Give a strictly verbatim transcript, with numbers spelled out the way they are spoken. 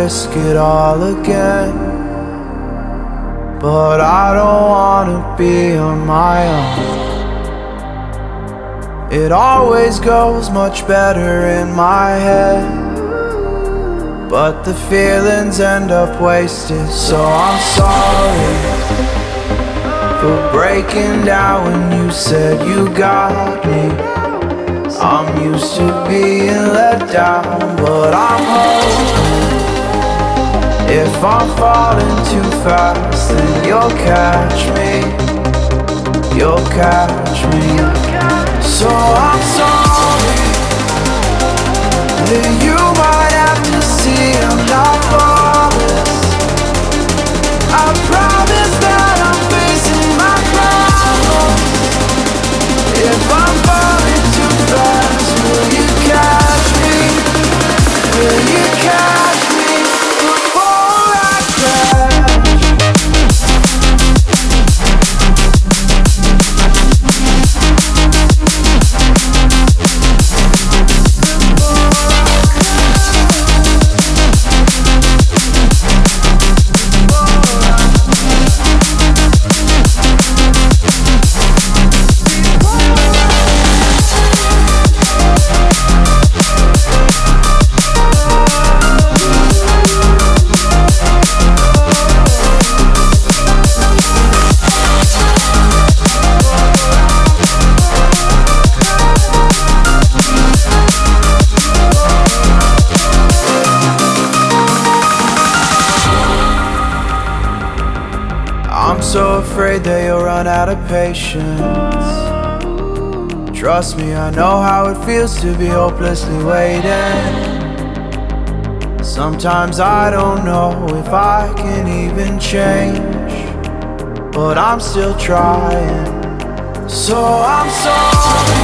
risk it all again, but I don't wanna be on my own. It always goes much better in my head, but the feelings end up wasted. So I'm sorry for breaking down when you said you got me. I'm used to being let down, but I'm hoping if I'm falling too fast, then you'll catch me. You'll catch me. So I'm sorry that you might have to see I'm not flawless. I promise that I'm facing my problems. If I'm falling too fast, will you catch me? Will you catch me before I crash? I'm so afraid that you'll run out of patience. Trust me, I know how it feels to be hopelessly waiting. Sometimes I don't know if I can even change, but I'm still trying. So I'm sorry